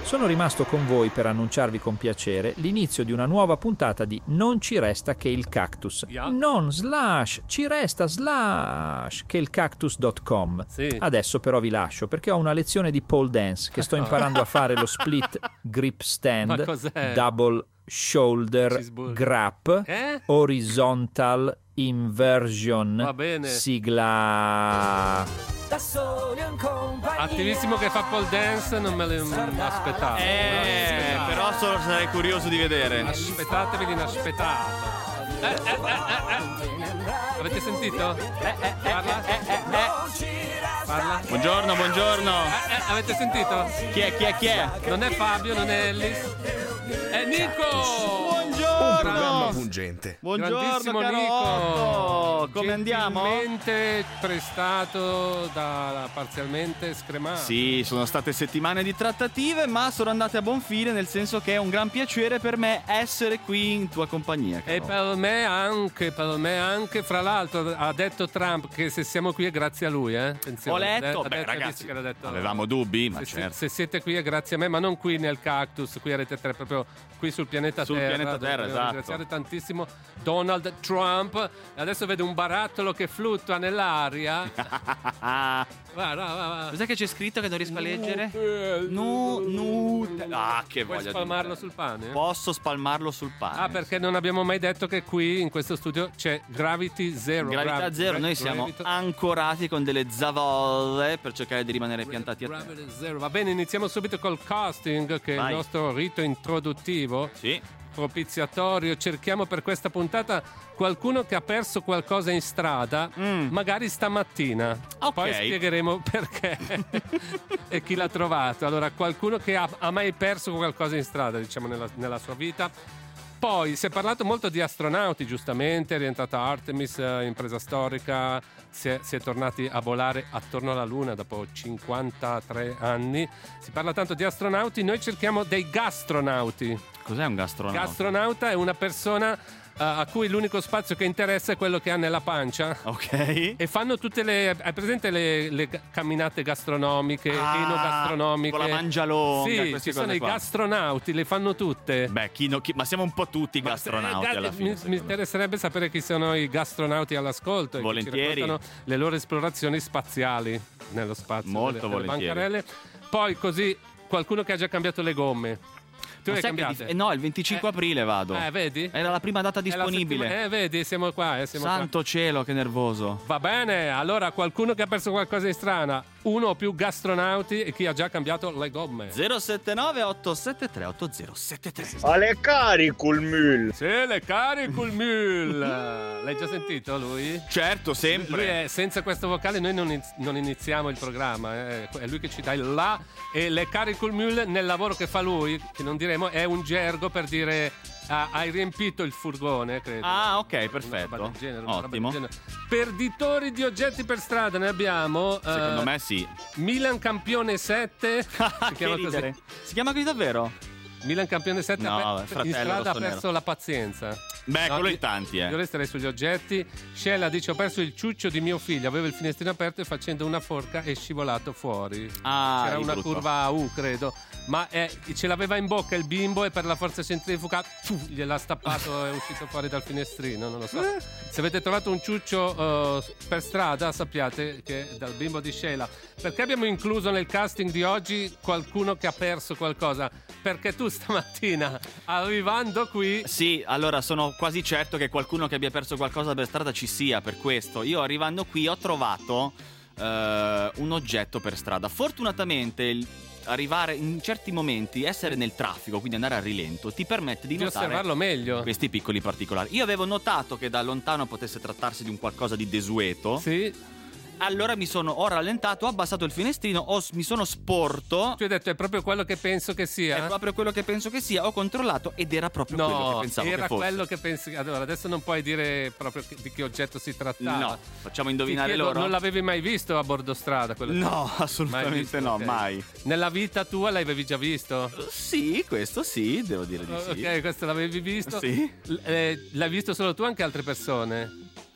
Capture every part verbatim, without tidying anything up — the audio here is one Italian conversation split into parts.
Sono rimasto con voi per annunciarvi con piacere l'inizio di una nuova puntata di Non ci resta che il cactus. Yeah. Non slash, ci resta slash che il cactus punto com. Sì. Adesso però vi lascio perché ho una lezione di pole dance che sto imparando a fare lo split grip stand, Ma cos'è? double shoulder Cheeseburger. grab, Eh? horizontal inversion. Va bene. Sigla. Attivissimo che fa pole dance, non me l'aspettavo. Eh, però solo sarei curioso di vedere. Aspettatevi di inaspettato. Eh, eh, eh, eh, eh. Avete sentito? Eh, eh, eh, Parla? Eh, eh, eh. Parla? Buongiorno, buongiorno. Eh, eh, avete sentito? Chi è, chi è, chi è? Non è Fabio, non è Ellis. È Nico! Buongiorno. Programma pungente. Buongiorno, Grandissimo caro Nico. Otto. Come andiamo? Gentilmente prestato da parzialmente scremato. Sì, sono state settimane di trattative, ma sono andate a buon fine, nel senso che è un gran piacere per me essere qui in tua compagnia. E per me anche, per me anche, fra l'altro ha detto Trump che se siamo qui è grazie a lui, eh? Attenzione. Ho letto, Ha beh detto- ha ragazzi, detto- ha detto- avevamo dubbi, ma se, certo. se siete qui è grazie a me, ma non qui nel Cactus, qui a Rete tre, proprio qui sul pianeta Sul Terra. pianeta Terra, Devo esatto. ringraziare tantissimo Donald Trump. Adesso vedo un barattolo che fluttua nell'aria. Ah, Va, va, va, va. cos'è che c'è scritto che non riesco a leggere? Nu, nu. Ah, che Puoi voglia spalmarlo di... sul pane? Posso spalmarlo sul pane. Ah, perché non abbiamo mai detto che qui in questo studio c'è Gravity Zero. Gravità Grav- zero, noi Gra- siamo Gravito- ancorati con delle zavolle per cercare di rimanere piantati a terra. Gravity Zero. Va bene, iniziamo subito col casting, che è Vai. il nostro rito introduttivo, Sì. propiziatorio. Cerchiamo per questa puntata qualcuno che ha perso qualcosa in strada, Mm. magari stamattina. Ok. Poi spiegheremo perché e chi l'ha trovato. Allora, qualcuno che ha, ha mai perso qualcosa in strada, diciamo, nella, nella sua vita. Poi si è parlato molto di astronauti, giustamente, è rientrata Artemis, eh, impresa storica, si è, si è tornati a volare attorno alla Luna dopo cinquantatré anni. Si parla tanto di astronauti, noi cerchiamo dei gastronauti. Cos'è un gastronauta? Gastronauta è una persona eh, a cui l'unico spazio che interessa è quello che ha nella pancia. Ok. E fanno tutte le. Hai presente le, le ga- camminate gastronomiche, Ah, enogastronomiche? con la mangialonga, Sì, queste ci sono cose i qua. gastronauti, le fanno tutte. Beh, chi no- chi- ma siamo un po' tutti Ma gastronauti se- alla mi- fine. Mi, secondo me. interesserebbe sapere chi sono i gastronauti all'ascolto e che Volentieri. ci raccontano le loro esplorazioni spaziali nello spazio. Molto delle, delle volentieri. bancarelle. Poi così qualcuno che ha già cambiato le gomme. Tu Ma le hai sai che cambiate? dif- eh, no, il venticinque Eh, aprile vado. Eh, vedi? Era la prima data È la disponibile. settima- Eh, vedi, siamo qua, eh, siamo qua. Santo cielo, che nervoso. Va bene, allora qualcuno che ha perso qualcosa di strana, uno o più gastronauti e chi ha già cambiato le gomme. zero sette nove otto sette tre otto zero sette tre. Ale carico il mul. Sì, le carico il mul. L'hai già sentito lui? Certo, Lui sempre. è, senza questo vocale noi non, iniz- non iniziamo il programma, eh. È lui che ci dà il la e le carico il mul nel lavoro che fa lui, che non diremo, è un gergo per dire ah, hai riempito il furgone, credo. Ah, ok, Una roba perfetto. del genere, una roba Ottimo. del genere. Perditori di oggetti per strada ne abbiamo. Secondo eh, me sì. Milan campione sette. Si Che chiama ridere. così. Si chiama così davvero? Milan campione sette No, ha vabbè, per- fratello in strada ha rossonero. perso la pazienza. Beh, quello io- in tanti, eh. Io resterei sugli oggetti. Sheila dice: ho perso il ciuccio di mio figlio, avevo il finestrino aperto e facendo una forca è scivolato fuori. Ah, C'era di una brutto. curva a U, credo. Ma eh, ce l'aveva in bocca il bimbo e per la forza centrifuga ciu, gliel'ha stappato e è uscito fuori dal finestrino. Non lo so. Se avete trovato un ciuccio eh, per strada, sappiate che è dal bimbo di Sheila. Perché abbiamo incluso nel casting di oggi qualcuno che ha perso qualcosa? Perché tu stamattina, arrivando qui, Sì, allora sono quasi certo che qualcuno che abbia perso qualcosa per strada ci sia, per questo. Io arrivando qui ho trovato eh, un oggetto per strada. Fortunatamente il- arrivare in certi momenti, essere nel traffico, quindi andare a rilento, ti permette di di notare osservarlo meglio. questi piccoli particolari. Io avevo notato che da lontano potesse trattarsi di un qualcosa di desueto. Sì. Allora mi sono ho rallentato, ho abbassato il finestrino, ho- mi sono sporto. Tu hai detto è proprio quello che penso che sia. È proprio quello che penso che sia. Ho controllato ed era proprio quello che No, pensavo era che fosse. quello che pensi. Allora, adesso non puoi dire proprio che- di che oggetto si trattava. No, facciamo Ti indovinare chiedo, loro. non l'avevi mai visto a bordo strada? Quello No, Mai assolutamente visto, no, ok. mai. Nella vita tua l'avevi già visto? Sì, questo sì, devo dire di sì. Ok, questo l'avevi visto. Sì. L- eh, l'hai visto solo tu o anche altre persone?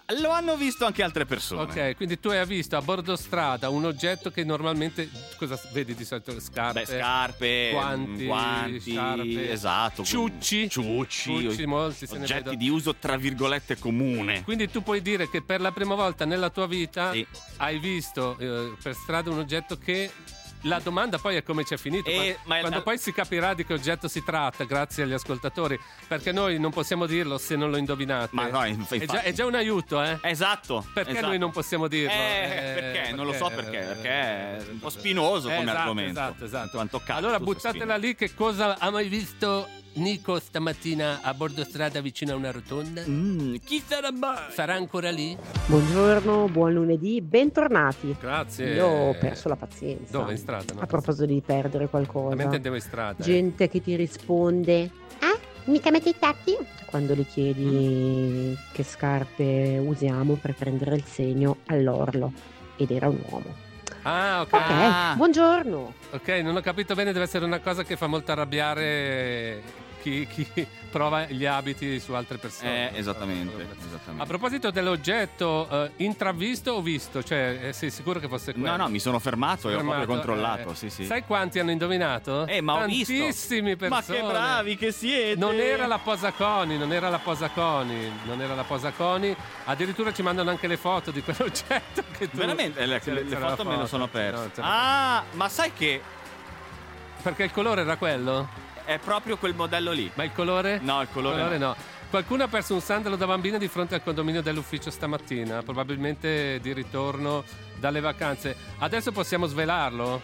Lo hanno visto anche altre persone. Ok, quindi tu hai visto a bordo strada un oggetto che normalmente cosa vedi di solito? Scarpe, Beh, scarpe, guanti, guanti sciarpe, esatto, ciucci, ciucci, ciucci molti se ne oggetti vedono. di uso tra virgolette comune. Quindi tu puoi dire che per la prima volta nella tua vita Sì. hai visto eh, per strada un oggetto che la domanda poi è come ci è finito. Eh, quando ma è quando la- poi si capirà di che oggetto si tratta, grazie agli ascoltatori, perché noi non possiamo dirlo se non lo indovinate. Ma no, inf- è, già, infatti. è già un aiuto, eh? Esatto. Perché esatto. noi non possiamo dirlo? Eh, Eh, perché? Non lo so perché, eh, perché è un po' spinoso come esatto, argomento. Esatto, esatto. Quanto cactus Allora è buttatela spinoso. lì, che cosa ha mai visto Nico stamattina a bordo strada vicino a una rotonda? Mm, chi sarà mai? Sarà ancora lì? Buongiorno, buon lunedì, bentornati. Grazie. Io ho perso la pazienza. Dove? In strada? No? A proposito di perdere A qualcosa. me intendevo in strada. eh. Gente che ti risponde: ah, mica metti i tacchi? Quando gli chiedi che scarpe usiamo per prendere il segno all'orlo. Ed era un uomo. Ah, ok. Ok, Ah. buongiorno. Ok, non ho capito bene, deve essere una cosa che fa molto arrabbiare chi, chi prova gli abiti su altre persone. Eh, esattamente, esattamente. A proposito dell'oggetto, eh, intravisto o visto? Cioè, eh, sei sicuro che fosse quello? No, no, mi sono fermato e ho Fermato, proprio controllato, eh. sì, sì. Sai quanti hanno indovinato? Eh, ma ho visto. Tantissimi persone. Ma che bravi che siete! Non era la Posaconi, non era la Posaconi, non era la Posaconi. Addirittura ci mandano anche le foto di quell'oggetto che tu... Veramente, eh, le, C'era- le- le c'era la foto me le sono No, perse. c'era- Ah, ma sai che Perché il colore era quello? è proprio quel modello lì? Ma il colore? No, il colore no. Qualcuno ha perso un sandalo da bambina di fronte al condominio dell'ufficio stamattina, probabilmente di ritorno dalle vacanze. Adesso possiamo svelarlo?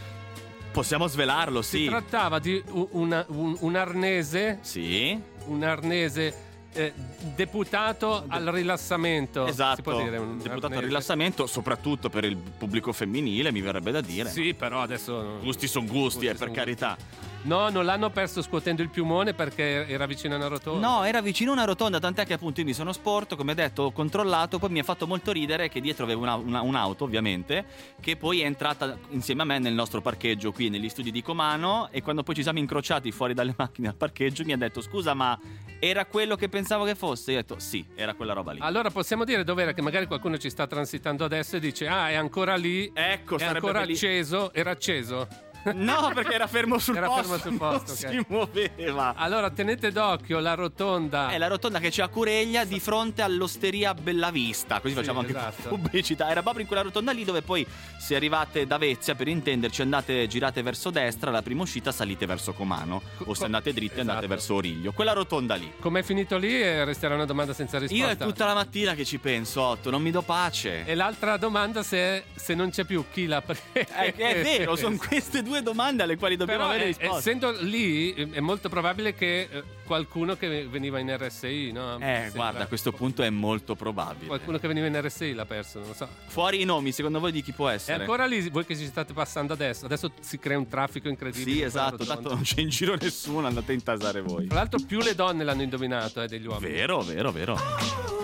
Possiamo svelarlo, Si sì. trattava di un, una- un- un arnese, Sì, un arnese eh, deputato al rilassamento. esatto. Si può dire un Deputato al arnese. rilassamento, soprattutto per il pubblico femminile, mi verrebbe da dire. Sì, però adesso... Gusti sono gusti, Gusti eh, per son carità. No, non l'hanno perso scuotendo il piumone perché era vicino a una rotonda. No, era vicino a una rotonda, tant'è che appunto io mi sono sporto, come detto, ho controllato, poi mi ha fatto molto ridere che dietro avevo una- una- un'auto, ovviamente, che poi è entrata insieme a me nel nostro parcheggio qui negli studi di Comano, e quando poi ci siamo incrociati fuori dalle macchine al parcheggio mi ha detto: scusa, ma era quello che pensavo che fosse? Io ho detto sì, era quella roba lì. Allora possiamo dire dov'era, che magari qualcuno ci sta transitando adesso e dice: ah, è ancora lì, Ecco, è sarebbe ancora belli- acceso, era acceso. No, perché era fermo sul Era posto, fermo sul posto, non ok. si muoveva. Allora tenete d'occhio la rotonda. È la rotonda che c'è a Cureglia di fronte all'Osteria Bellavista, così Sì, facciamo anche esatto. pubblicità. Era proprio in quella rotonda lì dove poi, se arrivate da Vezia, per intenderci, andate, girate verso destra, la prima uscita salite verso Comano, o se andate dritti andate Esatto. verso Origlio. Quella rotonda lì. Com'è finito lì? Eh, resterà una domanda senza risposta. Io è tutta la mattina che ci penso, Otto, non mi do pace. E l'altra domanda se, è, se non c'è più chi l'ha presa. È, è vero, sono queste due domande alle quali dobbiamo Però avere eh, risposte. essendo lì eh, è molto probabile che eh, qualcuno che veniva in R S I, no? Mi Eh, sembra. guarda, a questo punto è molto probabile. Qualcuno che veniva in R S I l'ha perso, non lo so. Fuori i nomi, secondo voi di chi può È essere? ancora lì voi che ci state passando adesso. Adesso si crea un traffico incredibile. Sì, in quella esatto, rotonda. tanto non c'è in giro nessuno, andate a intasare voi. Tra l'altro più le donne l'hanno indovinato eh, degli uomini. Vero, vero, vero.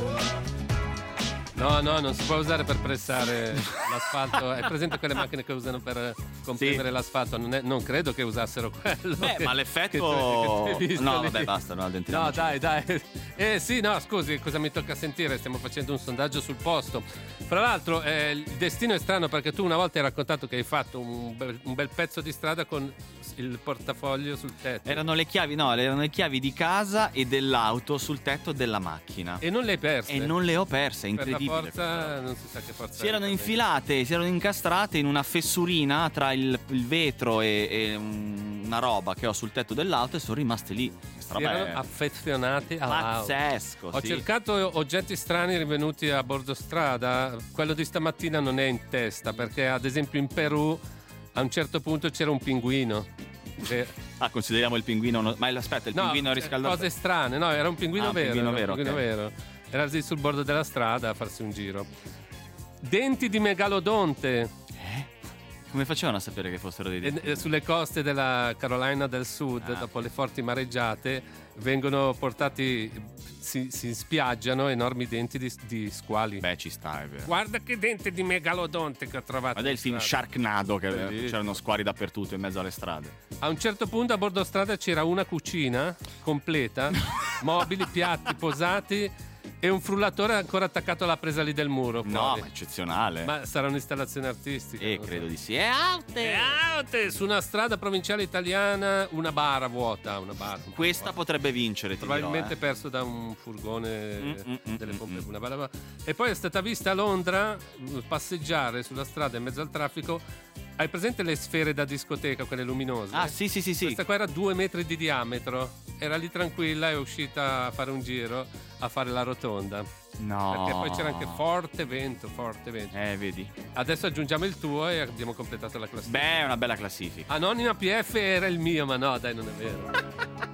No, no, non si può usare per pressare l'asfalto. Hai presente quelle macchine che usano per comprimere Sì. l'asfalto? Non, è- non credo che usassero quello. Beh, che- ma che l'effetto... tu- che tu hai visto no, lì. vabbè, basta, no, No, dentro. dai, dai. Eh sì, no, scusi, cosa mi tocca sentire? Stiamo facendo un sondaggio sul posto. Fra l'altro, eh, il destino è strano perché tu una volta hai raccontato che hai fatto un bel, un bel pezzo di strada con il portafoglio sul tetto. Erano le chiavi, no, erano le chiavi di casa e dell'auto sul tetto della macchina. E non le hai perse. E non le ho perse, è Per la incredibile. forza, non si sa che forza. Si erano è. infilate, si erano incastrate in una fessurina tra il, il vetro e, e un- una roba che ho sul tetto dell'auto e sono rimaste lì. Questa Si roba erano è affezionati all'auto. pazzesco, Ho sì. cercato oggetti strani rinvenuti a bordo strada. Quello di stamattina non è in testa perché, ad esempio, in Perù a un certo punto c'era un pinguino. Che- Ah, consideriamo il pinguino, uno- ma aspetta, il no, pinguino cioè, riscaldato. cose strane. No, era un pinguino Ah, un vero. pinguino era un vero, pinguino ok. vero. Era lì sul bordo della strada a farsi un giro. Denti di megalodonte. Come facevano a sapere che fossero dei denti? E, eh, sulle coste della Carolina del Sud, Ah. dopo le forti mareggiate, vengono portati, si, si spiaggiano enormi denti di, di squali. Beh, ci sta, è vero. Guarda che denti di megalodonte che ho trovato. Guarda il in film strada. Sharknado, che Bellissimo. c'erano squali dappertutto in mezzo alle strade. A un certo punto a bordo strada c'era una cucina completa, mobili, piatti posati e un frullatore ancora attaccato alla presa lì del muro. No, fuori. ma eccezionale. Ma sarà un'installazione artistica. Eh, credo di sì. È aute! È aute! Su una strada provinciale italiana, una bara vuota. Una bara, Questa vuota. potrebbe vincere, ti Probabilmente dirò, eh. perso da un furgone Mm, mm, mm, delle pompe. mm, Una bara- E poi è stata vista a Londra passeggiare sulla strada in mezzo al traffico. Hai presente le sfere da discoteca, quelle luminose? Ah, sì, sì, sì, sì. Questa qua era due metri di diametro. Era lì tranquilla, è uscita a fare un giro, a fare la rotonda. No. Perché poi c'era anche forte vento, forte vento. Eh, vedi. Adesso aggiungiamo il tuo e abbiamo completato la classifica. Beh, è una bella classifica. Anonima P F era il mio, ma no, dai, non è vero.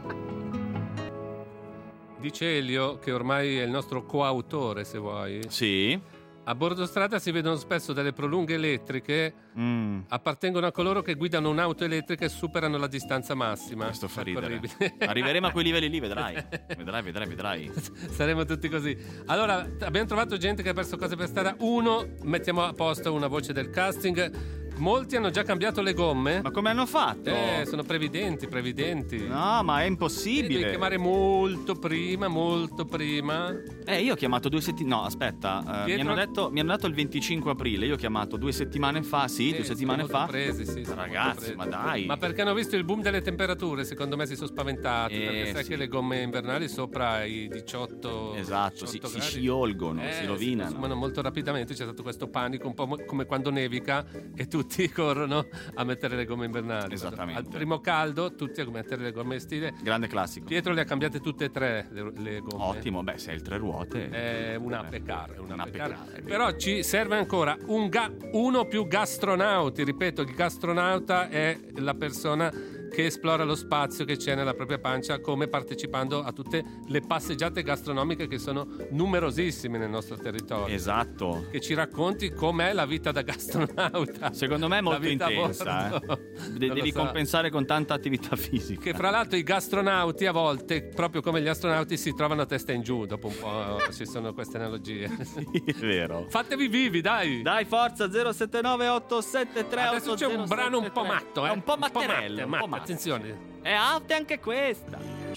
Dice Elio, che ormai è il nostro coautore, se vuoi. Sì. A bordo strada si vedono spesso delle prolunghe elettriche. Mm. Appartengono a coloro che guidano un'auto elettrica e superano la distanza massima. Questo fa ridere. Percorribile. Arriveremo a quei livelli lì, vedrai. Vedrai, vedrai, vedrai. Saremo tutti così. Allora, abbiamo trovato gente che ha perso cose per strada. Uno, mettiamo a posto una voce del casting. Molti hanno già cambiato le gomme. Ma come hanno fatto? Eh, sono previdenti, previdenti. No, ma è Devi impossibile. chiamare molto prima, molto prima. Eh, io ho chiamato due settimane. No, aspetta. eh, mi, Pietro- hanno detto, mi hanno dato il venticinque aprile. Io ho chiamato due settimane fa. Sì, due Eh, settimane sono fa. molto presi, sì, sono Ragazzi, molto presi. ma dai. Ma perché hanno visto il boom delle temperature? Secondo me si sono spaventati. Eh, perché sai sì. che le gomme invernali sopra i diciotto Esatto, si, diciotto si gradi, sciolgono, eh, si si rovinano. consumano molto rapidamente. C'è stato questo panico, un po' mo- come quando nevica e tutti corrono a mettere le gomme invernali. Esattamente. Al primo caldo tutti a mettere le gomme estive. Grande classico. Pietro le ha cambiate tutte e tre le, le gomme. Ottimo, beh, se hai il tre ruote. È una eh, peccar, è una una peccar. peccar, è vero. Però ci serve ancora un ga- uno più gastronauti. Ripeto, il gastronauta è la persona che esplora lo spazio che c'è nella propria pancia, come partecipando a tutte le passeggiate gastronomiche che sono numerosissime nel nostro territorio. Esatto. Che ci racconti com'è la vita da gastronauta. Secondo me è molto La vita a intensa. eh. bordo. De- Non lo devi so. compensare con tanta attività fisica. Che fra l'altro i gastronauti a volte, proprio come gli astronauti, si trovano a testa in giù. Dopo un po' ci sono queste analogie. Sì, è vero. Fatevi vivi, dai! Dai, forza zero sette nove otto sette tre otto Adesso c'è un brano un po' matto, eh? È un po' matterello, matte, un po' matte, matto. attenzione. È alta anche questa.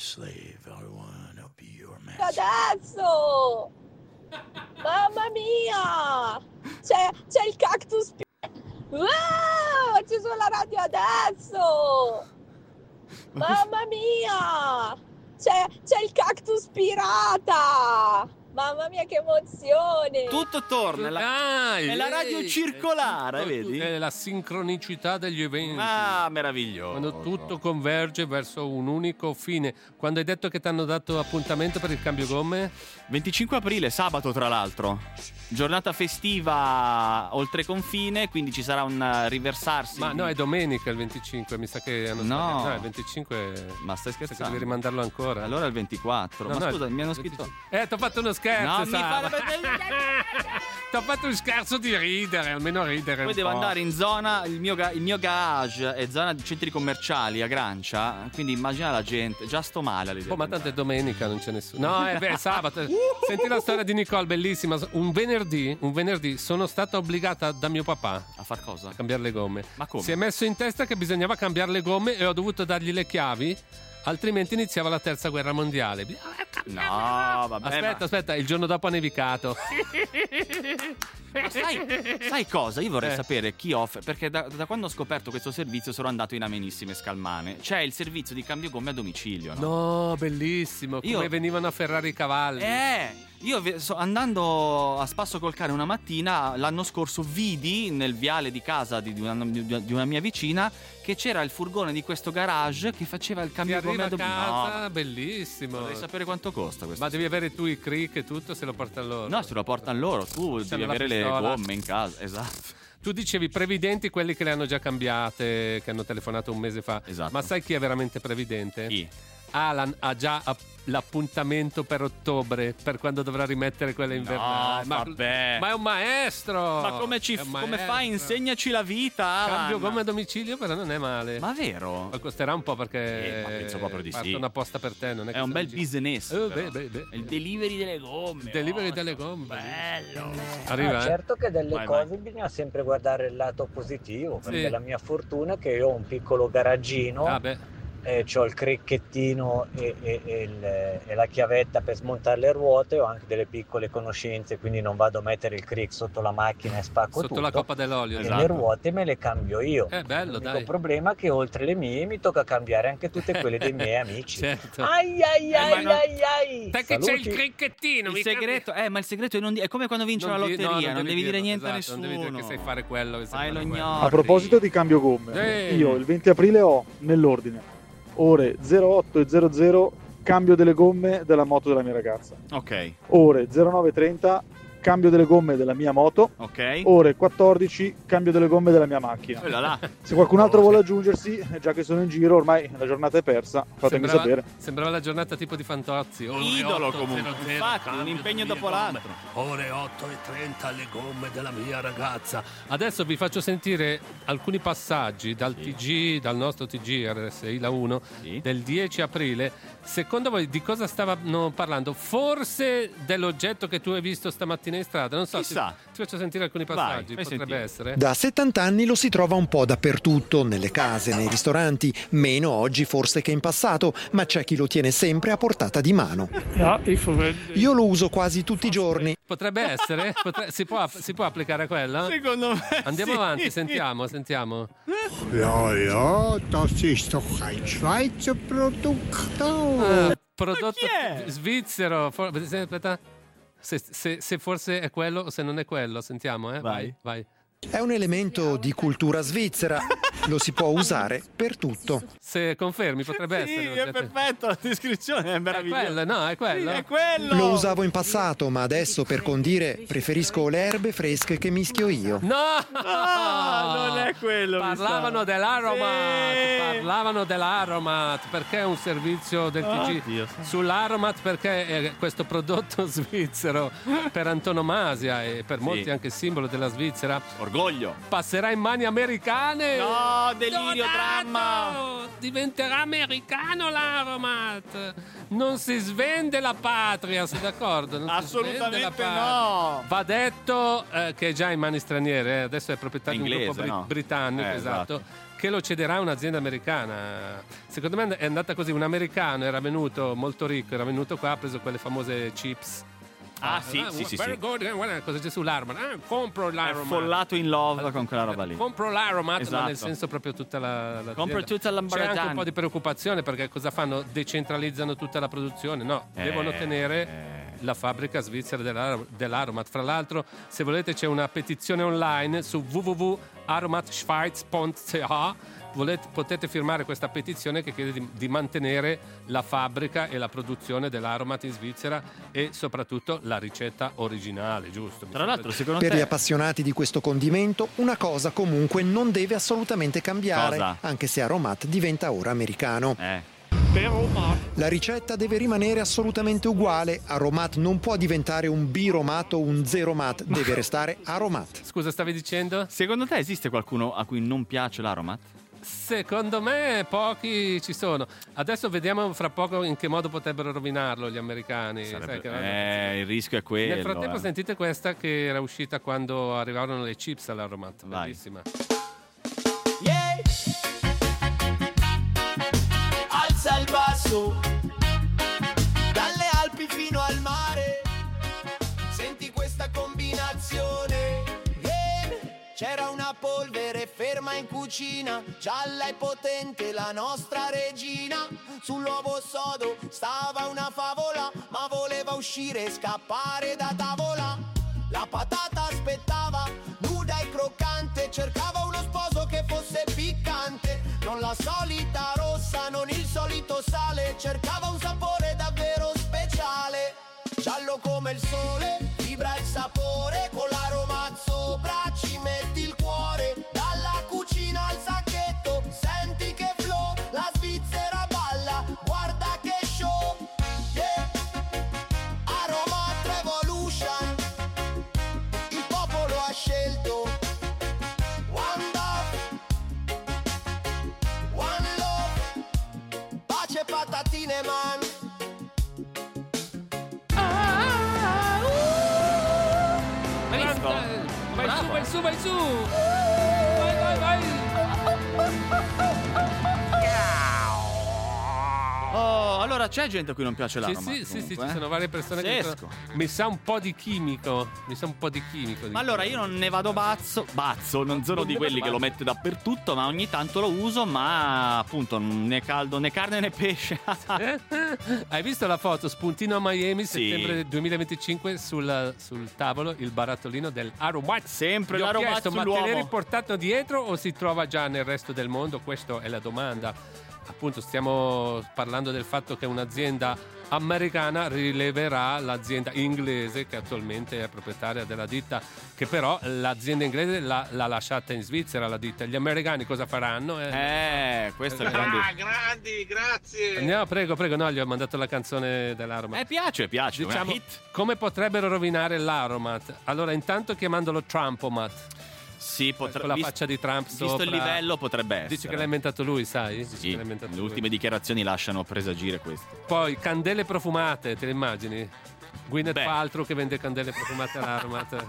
Adesso! Mamma mia! C'è, c'è il cactus. pi- Wow! C'è sulla radio adesso! Mamma mia! C'è, c'è il cactus pirata! Mamma mia, che emozione! Tutto torna. La... Dai, è la radio ehi, circolare, è tutto- vedi? È la sincronicità degli eventi. Ah, meraviglioso. Quando tutto converge verso un unico fine. Quando hai detto che ti hanno dato appuntamento per il cambio gomme? venticinque aprile, sabato tra l'altro. Giornata festiva oltre confine, quindi ci sarà un riversarsi. Ma no, è domenica il venticinque, mi sa che hanno No. sbagliato. No, il venticinque. Ma stai Mi sa che scherzando? devi rimandarlo ancora. Allora il ventiquattro. No, Ma no, scusa, il mi hanno venticinque. scritto. Eh, ti ho fatto uno scherzo, No, mi Sara. fare Ti ho fatto un scherzo di ridere, almeno ridere Poi un devo po'. andare in zona, il mio, ga- il mio garage è zona di centri commerciali a Grancia, quindi immagina la gente, già sto male all'idea. Oh, ma tanto è domenica, non c'è nessuno. No, è beh, è sabato. Senti la storia di Nicole, bellissima. Un venerdì, un venerdì sono stata obbligata da mio papà A far cosa? a cambiare le gomme. Ma come? Si è messo in testa che bisognava cambiare le gomme e ho dovuto dargli le chiavi, altrimenti iniziava la terza guerra mondiale. No, vabbè. Aspetta, ma- aspetta, il giorno dopo ha nevicato. Ma sai, sai cosa? Io vorrei Eh. sapere chi offre, perché da, da quando ho scoperto questo servizio sono andato in amenissime Scalmane. C'è il servizio di cambio gomme a domicilio, no? No, bellissimo. Come Io- venivano a ferrare i cavalli. Eh, io ve- so- andando a spasso col cane una mattina, l'anno scorso vidi nel viale di casa di, di una, di una mia vicina che c'era il furgone di questo garage che faceva il Ti cambio gomme arriva a a domicilio. casa, No, bellissimo. vorrei sapere quanto costa questo. Ma devi avere tu i crick e tutto, se lo portano loro. No, se lo portano loro, tu C'hanno devi la avere le pistola. gomme in casa, esatto. Tu dicevi previdenti quelli che le hanno già cambiate, che hanno telefonato un mese fa. Esatto. Ma sai chi è veramente previdente? Chi? Alan ha già app- l'appuntamento per ottobre, per quando dovrà rimettere quelle invernali. No, vabbè. ma è un maestro! Ma come, ci, È un come maestro. fai? Insegnaci la vita, Alan. Cambio gomme a domicilio, però non è male. Ma vero? Ma costerà un po' perché Eh, ma penso proprio di sì. partono apposta per te, non è, È che un stanno bel gi- business. Eh, però. beh, beh, beh. È il delivery delle gomme. Il delivery oh, delle gomme. Bello. Arriva, Ah, eh? certo che delle Vai, cose vai. bisogna sempre guardare il lato positivo, perché Sì. la mia fortuna è che io ho un piccolo garagino Ah, beh. eh, c'ho il cricchettino e, e, e, il, e la chiavetta per smontare le ruote, ho anche delle piccole conoscenze, quindi non vado a mettere il crick sotto la macchina e spacco Sotto tutto. la coppa dell'olio. E Esatto. le ruote me le cambio io. È bello, L'unico dai. problema è che oltre le mie mi tocca cambiare anche tutte quelle dei miei amici. Certo. Ai ai ai Eh, ma non- ai ai. Perché c'è Saluti. il cricchettino. Il mi segreto, eh, ma il segreto è, non di- è come quando vinci Non la di- no, lotteria, non, devi dire dirlo, niente a esatto, nessuno. Non devi dire che sai fare quello. Che sai Fai fare lo quello. gnocchi. A proposito di cambio gomme, Ehi. io il venti aprile ho nell'ordine ore zero otto e zero zero cambio delle gomme della moto della mia ragazza, Ok, ore zero nove e trenta cambio delle gomme della mia moto, ok. ore quattordici cambio delle gomme della mia macchina. Oh là là. Se qualcun altro vuole aggiungersi, eh, già che sono in giro, ormai la giornata è persa, fatemi Sembrava, sapere. sembrava la giornata tipo di Fantozzi. Ore Idolo otto, comunque. zero zero, Infatti, cambio un impegno delle dopo mie l'altro. gomme. Ore otto e trenta le gomme della mia ragazza. Adesso vi faccio sentire alcuni passaggi dal Sì. T G, dal nostro T G R S I La uno Sì. del dieci aprile. Secondo voi di cosa stavano parlando? Forse dell'oggetto che tu hai visto stamattina in strada? Non so, ti, Chissà. ti faccio sentire alcuni Vai, passaggi. fai Potrebbe sentire. essere. Da settanta anni lo si trova un po' dappertutto, nelle case, nei ristoranti, meno oggi forse che in passato, ma c'è chi lo tiene sempre a portata di mano. Io lo uso quasi tutti i giorni. Potrebbe essere? Potre- si, può, si può applicare a quello? Secondo me Andiamo sì. avanti, sentiamo, sentiamo. Ja, ja, das ist doch ein Schweizer Produkt. Ah, prodotto chi è? svizzero. For- aspetta. Se, se- se forse è quello o se non è quello, sentiamo, eh? Vai. vai. È un elemento di cultura svizzera. Lo si può usare per tutto. Se confermi, potrebbe Sì, essere. è perfetto, la descrizione è È meravigliosa. quello, no, è quello. Sì, è quello. Lo usavo in passato, ma adesso per condire preferisco le erbe fresche che mischio io. No! Ah, non è quello, mi Parlavano sa. dell'Aromat. Sì. Parlavano dell'Aromat. Perché è un servizio del T G Oddio. sull'Aromat? Perché è questo prodotto svizzero per antonomasia e per molti Sì. anche simbolo della Svizzera. Orgoglio. Passerà in mani americane. No, delirio, Donato! dramma. Diventerà americano l'Aromat. Non si svende la patria, sei d'accordo? Non si svende la Assolutamente patria. no. Va detto eh, che è già in mani straniere, eh. Adesso è proprietà di un Inglese, gruppo bri- no? britannico, Eh, esatto, esatto. che lo cederà a un'azienda americana. Secondo me è andata così, un americano era venuto molto ricco, era venuto qua, ha preso quelle famose chips. Ah, sì, sì, sì, very sì. good, eh, guarda cosa c'è sull'Aromat. Ah, compro È l'Aromat. follato in love con quella roba lì. Compro l'Aromat, ma Esatto. nel senso proprio tutta la, la Compro tutta la C'è anche un Lamborghini. po' di preoccupazione perché cosa fanno? Decentralizzano tutta la produzione? No, Eh, devono tenere eh. la fabbrica svizzera dell'Ar- dell'Aromat. Fra l'altro, se volete, c'è una petizione online su w w w punto aromatschweiz punto c h. Volete, potete firmare questa petizione che chiede di, di mantenere la fabbrica e la produzione dell'Aromat in Svizzera e soprattutto la ricetta originale, giusto? Tra l'altro, secondo Per te gli appassionati di questo condimento, una cosa comunque non deve assolutamente cambiare, Cosa? anche se Aromat diventa ora americano. Eh. La ricetta deve rimanere assolutamente uguale. Aromat non può diventare un biromat o un zeromat, deve restare Aromat. Scusa, stavi dicendo? Secondo te esiste qualcuno a cui non piace l'Aromat? Secondo me pochi ci sono. Adesso vediamo fra poco in che modo potrebbero rovinarlo gli americani. Sarebbe- Sai che- eh, il rischio è quello. Nel frattempo eh. sentite questa che era uscita quando arrivarono le chips all'Aromat. Vai. Bellissima. Alza il basso, dalle Alpi fino al mare, senti questa combinazione. Yeah. C'era una polvere ferma in cucina, gialla e potente la nostra regina. Sull'uovo sodo stava una favola, ma voleva uscire e scappare da tavola. La patata aspettava, nuda e croccante, cercava uno sposo che fosse piccante. Non la solita rossa, non il solito sale, cercava un sapore davvero speciale. Giallo come il sole, vibra il sapore, con l'Aromat sopra ci metti il cuore. Dalla cucina al sacchetto, senti che flow, la Svizzera balla, guarda che show. Yeah. Aromat Revolution, il popolo ha scelto. One love, one love, pace e patatine man. Visto? Vai Bravo. su, vai su, vai su! Vai, vai, vai! ancora c'è gente a cui non piace Sì, l'aromat. sì, sì, sì, comunque, ci eh. sono varie persone che Pazzesco. dicono, mi sa un po' di chimico, mi sa un po' di chimico. Ma allora io non ne vado bazzo, bazzo, non sono Non di ne quelli vado che lo bazzo. mette dappertutto, ma ogni tanto lo uso, ma appunto né caldo né carne né pesce. Eh? Hai visto la foto spuntino a Miami Sì. settembre duemilaventicinque sul, sul tavolo il barattolino del Aromat. Sempre Gli ho l'aromat chiesto, ma te l'hai sull'uomo. riportato dietro o si trova già nel resto del mondo? Questa è la domanda. Appunto stiamo parlando del fatto che un'azienda americana rileverà l'azienda inglese che attualmente è proprietaria della ditta, che però l'azienda inglese l'ha, l'ha lasciata in Svizzera la ditta. Gli americani cosa faranno? Eh, questo è il grande... Ah, grandi, grazie. Andiamo, prego, prego. No, gli ho mandato la canzone dell'Aromat. Eh, piace, piace. Diciamo, una hit. come potrebbero rovinare l'Aromat? Allora, intanto chiamandolo Trumpomat. Sì, Con potrebbe... la vis- faccia di Trump Visto sopra. il livello potrebbe essere. Dici che l'ha inventato lui, sai? Dici Sì, che l'ha inventato le lui. ultime dichiarazioni lasciano presagire questo. Poi, candele profumate, te le immagini? Gwyneth Beh. Paltrow che vende candele profumate all'Aromat.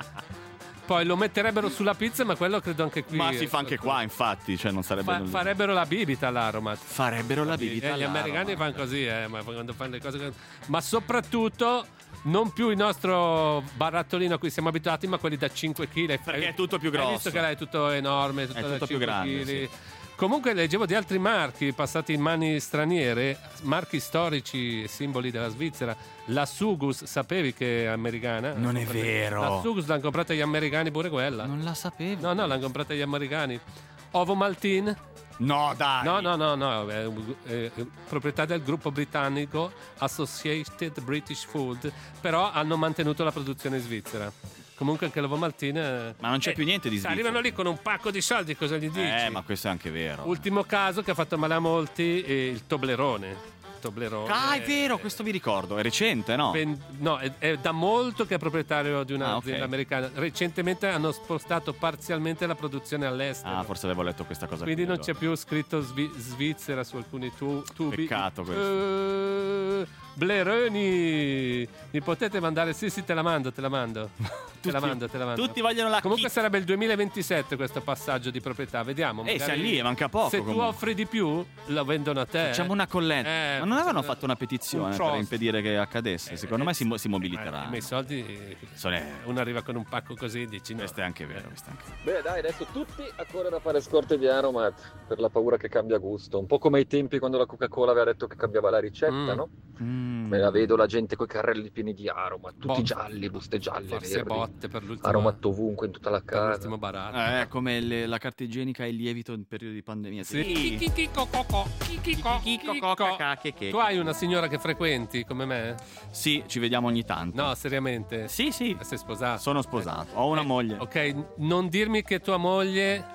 Poi lo metterebbero sulla pizza, ma quello credo anche qui. Ma si fa anche qua, infatti, cioè non sarebbe... Fa- nulla. farebbero la bibita all'Aromat. Farebbero la bibita Eh, gli all'Aromat. americani fanno così, eh, ma quando fanno le cose. Ma soprattutto non più il nostro barattolino a cui siamo abituati, ma quelli da cinque chili. Perché è tutto più Hai grosso. visto che è tutto enorme, tutto, È da tutto più cinque grande, chili. sì. Comunque leggevo di altri marchi passati in mani straniere, marchi storici e simboli della Svizzera. La Sugus, sapevi che è americana? Non è vero. La Sugus l'hanno comprata gli americani pure quella. Non la sapevo. No, no, l'hanno comprata gli americani. Ovo Maltin. No, dai. No, no, no, no, è, è, è proprietà del gruppo britannico Associated British Food, però hanno mantenuto la produzione svizzera. Comunque anche l'Ovo Maltin... Ma non c'è eh, più niente di Svizzera. Arrivano lì con un pacco di soldi, cosa gli dici? Eh, ma questo è anche vero. Ultimo caso che ha fatto male a molti è il Toblerone. Toblerone. Ah, è vero, questo mi ricordo. È recente, no? Ben- no, è, è da molto che è proprietario di un'azienda Ah, ok. americana. Recentemente hanno spostato parzialmente la produzione all'estero. Ah, forse avevo letto questa cosa Quindi qui, non c'è allora. più scritto Svi- Svizzera su alcuni tu- tubi. Peccato questo. Eh, Bleroni, mi potete mandare? Sì, sì, te la mando, te la mando. te la mando, te la mando. Tutti vogliono la Comunque kit. sarebbe il duemilaventisette questo passaggio di proprietà, vediamo. Eh, magari- siamo lì, manca poco, Se tu comunque. offri di più, lo vendono a te. Facciamo una colletta. Eh, Ma non avevano facciamo- fatto una petizione un per trust. impedire che accadesse? Secondo me si, mo- si Eh, mobiliterà. ma i soldi, eh, Sono- uno arriva con un pacco così e dici no. Questo è anche vero, questo è anche vero. Beh dai, adesso tutti a correre a fare scorte di Aromat per la paura che cambia gusto. Un po' come ai tempi quando la Coca-Cola aveva detto che cambiava la ricetta, Mm. no? Mm. Me la vedo la gente coi carrelli pieni di Aromat, tutti Boh. gialli, buste gialle, Forse verdi. botte per l'ultimo, Aromat ovunque in tutta la per casa. l'ultimo baratto. Eh, come le- la carta igienica e il lievito in periodo di pandemia. Sì. Chicco, coco, chicco, chicco. Tu hai una signora che frequenti come me? Sì, ci vediamo ogni tanto. No, seriamente? Sì, sì. Sei sposato? Sono sposato. Ho una Eh, moglie. Ok, non dirmi che tua moglie,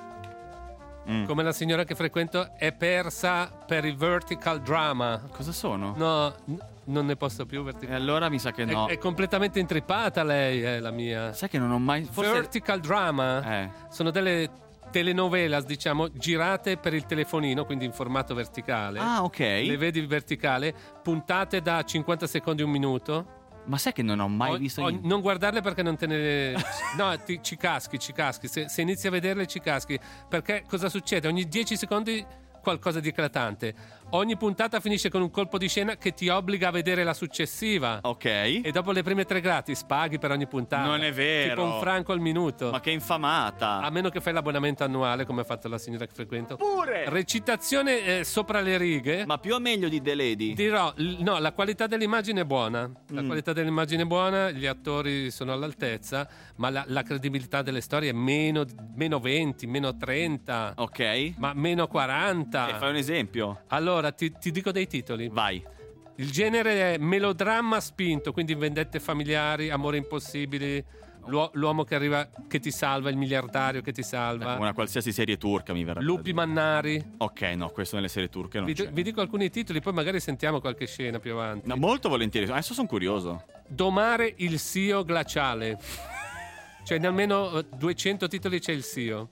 Mm. come la signora che frequento, è persa per il vertical drama. Cosa sono? No, n- non ne posso più. E Vertical. allora mi sa che no. È, è completamente intrippata lei, è la mia. Sai che non ho mai... Forse... Vertical drama Eh. sono delle telenovelas, diciamo, girate per il telefonino, quindi in formato verticale. Ah, ok. Le vedi in verticale, puntate da cinquanta secondi un minuto. Ma sai che non ho mai O- visto... o- niente? non guardarle perché non te ne... No, ti- ci caschi, ci caschi. Se, se inizi a vederle ci caschi. Perché cosa succede? Ogni dieci secondi qualcosa di eclatante. Ogni puntata finisce con un colpo di scena che ti obbliga a vedere la successiva. Ok. E dopo le prime tre gratis paghi per ogni puntata. Non è vero. Tipo un franco al minuto. Ma che infamata. A meno che fai l'abbonamento annuale, come ha fatto la signora che frequento. Pure. Recitazione eh, sopra le righe. Ma più o meglio di The Lady? Dirò, l- no, la qualità dell'immagine è buona. La Mm. qualità dell'immagine è buona, gli attori sono all'altezza, ma la, la credibilità delle storie è meno, meno venti, meno trenta, Ok. ma meno quaranta. E fai un esempio? Allora, ti, ti dico dei titoli. Vai. Il genere è melodramma spinto, quindi vendette familiari, amore impossibili, l'uo- l'uomo che arriva, che ti salva, il miliardario che ti salva, Una qualsiasi serie turca mi verrà. lupi mannari. Ok, no, questo nelle serie turche non Vi, c'è. vi dico alcuni titoli, poi magari sentiamo qualche scena più avanti. No, molto volentieri. Adesso sono curioso. Domare il Sio glaciale. Cioè in almeno eh, duecento titoli c'è il Sio.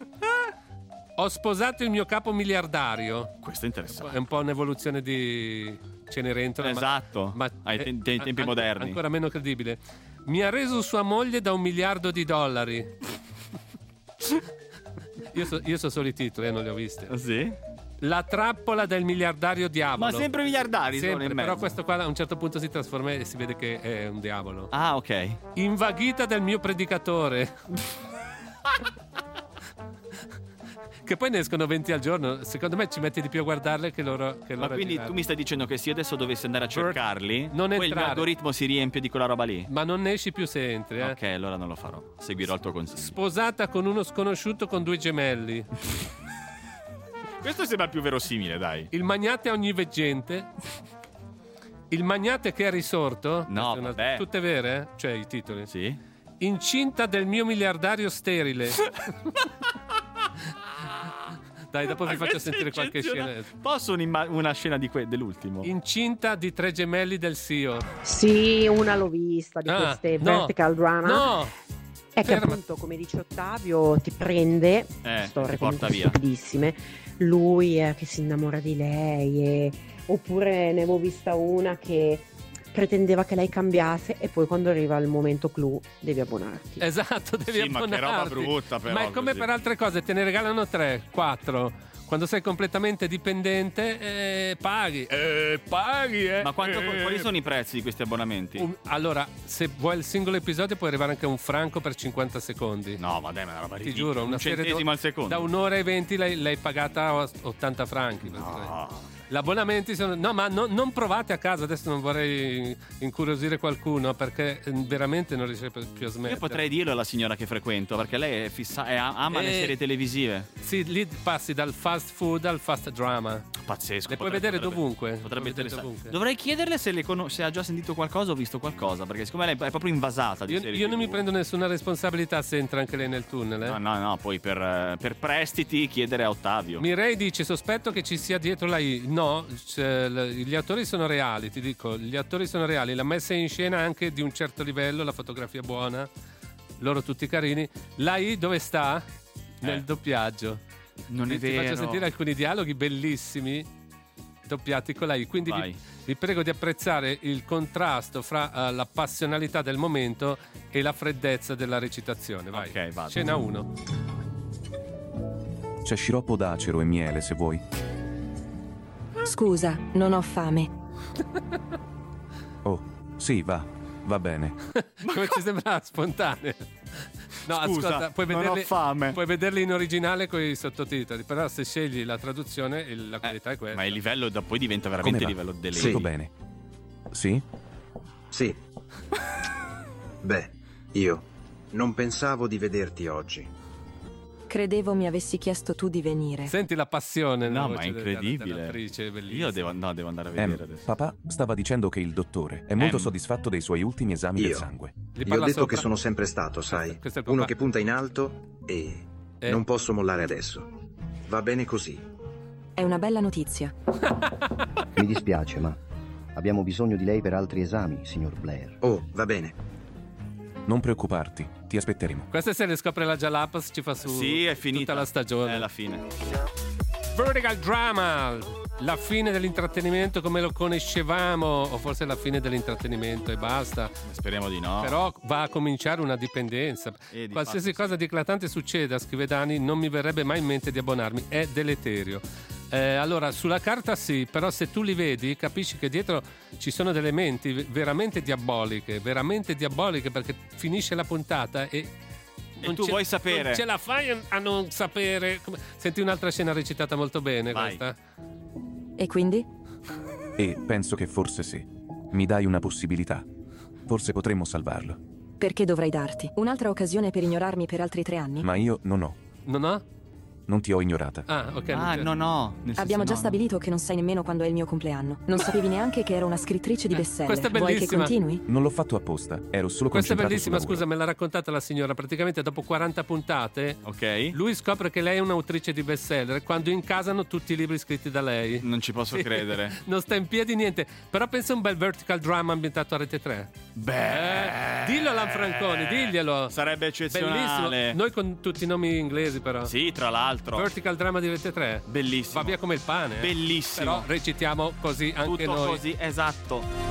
Ho sposato il mio capo miliardario. Questo è interessante. È un po' un'evoluzione di Cenerentola. Esatto, Ma, ai eh, te- te- tempi an- moderni. Ancora meno credibile. Mi ha reso sua moglie da un miliardo di dollari. Io so, io so solo i titoli, eh, non li ho visti. Ah, sì? La trappola del miliardario diavolo. Ma sempre miliardari sempre, sono in mezzo. però questo qua a un certo punto si trasforma e si vede che è un diavolo. Ah, ok. Invaghita del mio predicatore. Che poi ne escono venti al giorno. Secondo me ci metti di più a guardarle che loro che Ma loro quindi girarle. tu mi stai dicendo che se io adesso dovessi andare a cercarli, non poi il mio entrare. algoritmo si riempie di quella roba lì? Ma non ne esci più se entri, eh? Ok, allora non lo farò. Seguirò il tuo consiglio. Sposata con uno sconosciuto con due gemelli. Questo sembra più verosimile, dai. Il magnate onniveggente. Il magnate che è risorto. No, una... vabbè. Tutte vere? Eh? Cioè i titoli. Sì. Incinta del mio miliardario sterile. Dai, dopo vi faccio sentire qualche scena. Posso un'imma- una scena di que- dell'ultimo? Incinta di tre gemelli del S I O. Sì, una l'ho vista di Ah, queste no, vertical drama. No! È che Ferma. appunto, come dice Ottavio, ti prende Eh, storie ti porta comunque via. stupidissime. Lui è che si innamora di lei e... oppure ne avevo vista una che pretendeva che lei cambiasse e poi quando arriva il momento clou devi abbonarti. Esatto, devi Sì, ma che abbonarti. roba brutta, però, Ma è come così. per altre cose, te ne regalano tre, quattro. Quando sei completamente dipendente, eh, paghi. Eh, paghi, eh. Ma quanto, eh. quali sono i prezzi di questi abbonamenti? Un- allora, se vuoi il singolo episodio puoi arrivare anche a un franco per cinquanta secondi. No, ma dai, ma è una roba Ti ridicola. giuro, una un serie centesimo da, al secondo. da un'ora e venti l'hai, l'hai pagata a ottanta franchi. No. L'abbonamenti sono... No, ma no- non provate a casa, adesso non vorrei incuriosire qualcuno perché eh, veramente non riesce più a smettere. Io potrei dirlo alla signora che frequento, perché lei è fissa- è- ama le Eh, serie televisive. Sì, lì passi dal fast food al fast drama. Pazzesco. Le puoi potrebbe- vedere potrebbe- dovunque. Potrebbe Puoi vedere interessare. dovunque. Dovrei chiederle se, le cono- se ha già sentito qualcosa o visto qualcosa, perché siccome lei è proprio invasata di Io, serie io non T V. mi prendo nessuna responsabilità se entra anche lei nel tunnel. Eh? No, no, no, poi per, eh, per prestiti chiedere a Ottavio. Mirei dice: sospetto che ci sia dietro la I. No, c'è l- gli attori sono reali, ti dico, gli attori sono reali. La messa in scena anche di un certo livello, la fotografia buona, loro tutti carini. La I dove sta? Nel Eh. doppiaggio. Non è Ti vero. faccio sentire alcuni dialoghi bellissimi doppiati con la I. Quindi vi, Vai. vi prego di apprezzare il contrasto fra eh, la passionalità del momento e la freddezza della recitazione. Vai. Ok, vado. Scena uno. C'è sciroppo d'acero e miele se vuoi. Scusa, non ho fame. Oh, sì, va, va bene. Come ti sembra spontaneo? No, Scusa, ascolta, puoi non ho vederli, fame. puoi vederli in originale con i sottotitoli, però se scegli la traduzione il- la qualità è questa. Ma il livello da poi diventa veramente Come il va? livello delle Tutto bene. Sì? Sì. Beh, io non pensavo di vederti oggi. Credevo mi avessi chiesto tu di venire. Senti la passione nella No, ma voce è de- incredibile. dell'attrice, è bellissima. Io devo, no, devo andare a Em, vedere adesso. papà stava dicendo che il dottore è molto Em. soddisfatto dei suoi ultimi esami del Io. sangue. Gli Gli ho parla detto sopra. che sono sempre stato, sai. questo è il Uno papà. che punta in alto e Eh. non posso mollare adesso. Va bene così. È una bella notizia. Mi dispiace, ma abbiamo bisogno di lei per altri esami, signor Blair. Oh, va bene. Non preoccuparti, ti aspetteremo. Questa se le scopre la Jalapas ci fa su Sì, è finita. tutta la stagione. È la fine. Vertical Drama, la fine dell'intrattenimento come lo conoscevamo, o forse la fine dell'intrattenimento e basta. Speriamo di no. Però va a cominciare una dipendenza. Eh, di Qualsiasi fatto cosa di eclatante succeda, scrive Dani, non mi verrebbe mai in mente di abbonarmi, è deleterio. Eh, allora, sulla carta sì, però se tu li vedi capisci che dietro ci sono delle menti veramente diaboliche, veramente diaboliche, perché finisce la puntata e... E tu vuoi sapere. Non ce la fai a non sapere. Come- Senti un'altra scena recitata molto bene. Vai. Questa. E quindi? E penso che forse sì. Mi dai una possibilità. Forse potremmo salvarlo. Perché dovrei darti? Un'altra occasione per ignorarmi per altri tre anni? Ma io non ho. Non ho? Non ti ho ignorata. Ah, ok. Ah, non- no, no. Nel senso Abbiamo già no, no. stabilito che non sai nemmeno quando è il mio compleanno. Non sapevi neanche che ero una scrittrice di bestseller. questa è Vuoi che bellissima. continui? Non l'ho fatto apposta. Ero solo Questa è concentrato bellissima, sul scusa, me l'ha raccontata la signora. Praticamente dopo quaranta puntate, Ok. lui scopre che lei è un'autrice di bestseller quando incasano tutti i libri scritti da lei. Non ci posso Sì. credere. Non sta in piedi niente. Però pensa a un bel vertical drama ambientato a Rete tre. Beh. Eh, dillo a Lanfranconi, diglielo. Sarebbe eccezionale. Bellissimo. Noi con tutti i nomi inglesi però. Sì, tra l'altro. Vertical drama di Rete tre. Bellissimo. Va via come il pane. eh. Bellissimo. Però recitiamo così anche Tutto noi. così, esatto.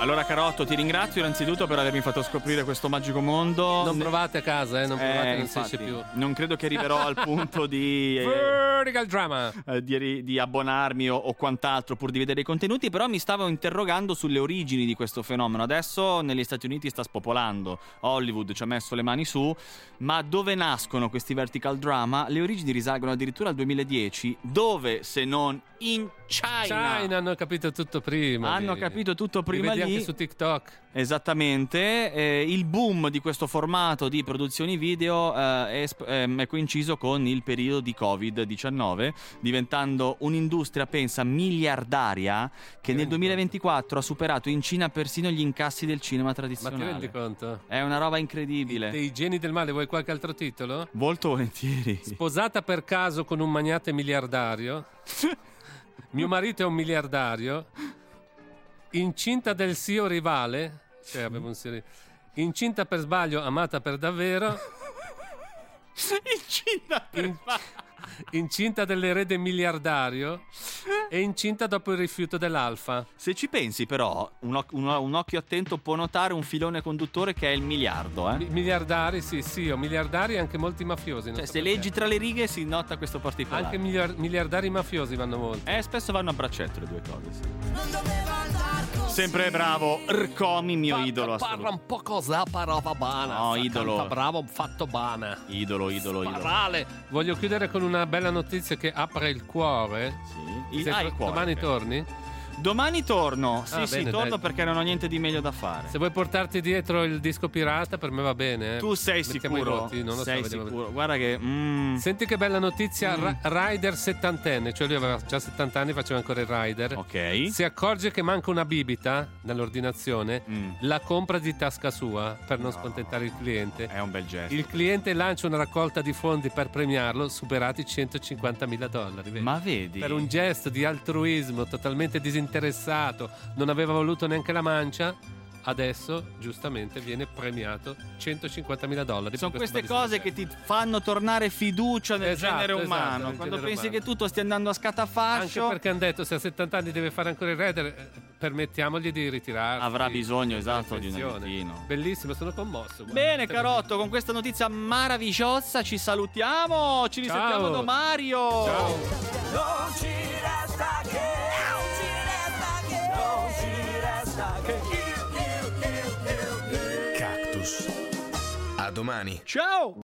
Allora Carotto, ti ringrazio innanzitutto per avermi fatto scoprire questo magico mondo. Non provate a casa, eh, non provate, Eh, non si esce infatti, più. non credo che arriverò al punto di eh, Vertical Drama. eh, di, di abbonarmi o, o quant'altro pur di vedere i contenuti, però mi stavo interrogando sulle origini di questo fenomeno. Adesso negli Stati Uniti sta spopolando, Hollywood ci ha messo le mani su, ma dove nascono questi vertical drama? Le origini risalgono addirittura al duemiladieci, dove se non in China. China hanno capito tutto prima. Hanno lì. capito tutto prima Li vedi lì. anche su TikTok. Esattamente, eh, il boom di questo formato di produzioni video eh, è, sp- ehm, è coinciso con il periodo di covid diciannove, diventando un'industria, pensa, miliardaria che nel duemilaventiquattro ha superato in Cina persino gli incassi del cinema Ma ti tradizionale. rendi conto? È una roba incredibile. Dei geni del male, vuoi qualche altro titolo? Molto volentieri. Sposata per caso con un magnate miliardario. Mio marito è un miliardario. Incinta del S E O rivale. Cioè, avevo un serio. Incinta per sbaglio, amata per davvero. Incinta per In- Incinta dell'erede miliardario. E incinta dopo il rifiuto dell'alfa. Se ci pensi però, un, oc- un- un occhio attento può notare un filone conduttore che è il miliardo, eh? Mi- miliardari, sì, sì, o miliardari e anche molti mafiosi. non Cioè, so se perché. leggi tra le righe si nota questo particolare. Anche miliar- miliardari mafiosi vanno molto. Eh, spesso vanno a braccetto le due cose, sì. Sempre bravo, Rcomi, mio idolo. Parla un po' cos'ha, parava bana. No, idolo. Canta bravo, fatto bana. Idolo, idolo, idolo. Parale. Voglio chiudere con una bella notizia che apre il cuore. Sì. Sei Ah, tro- il cuore, Domani ok. torni? Domani torno. Sì, Ah, sì, bene, torno dai. perché non ho niente di meglio da fare. Se vuoi portarti dietro il disco pirata, per me va bene. eh. Tu sei Mettiamo sicuro? i voti, non lo sei so, vediamo. sicuro? Guarda che mm. Senti che bella notizia, Mm. Ra- Rider settantenne, cioè lui aveva già settanta anni, faceva ancora il Rider. Ok. Si accorge che manca una bibita nell'ordinazione, Mm. la compra di tasca sua per non scontentare il cliente. È un bel gesto. Il cliente lancia una raccolta di fondi per premiarlo, superati centocinquantamila dollari. vedi? Ma vedi? Per un gesto di altruismo totalmente disinteressato, non aveva voluto neanche la mancia. Adesso giustamente viene premiato centocinquantamila dollari. Sono per questo queste bellissimo cose che ti fanno tornare fiducia nel Esatto, genere esatto, umano. nel Quando genere pensi umano. che tutto stia andando a Anche scatafascio, perché hanno detto se a settanta anni deve fare ancora il Rider, eh, permettiamogli di ritirarsi. avrà bisogno, di esatto, di un pensione. aiutino. Bellissimo, sono commosso. guarda. Bene, Carotto, con questa notizia meravigliosa ci salutiamo. Ci risentiamo Ciao. da Mario. Ciao. Non ci resta che, non ci resta che, non ci resta che. Cactus. A domani. Ciao.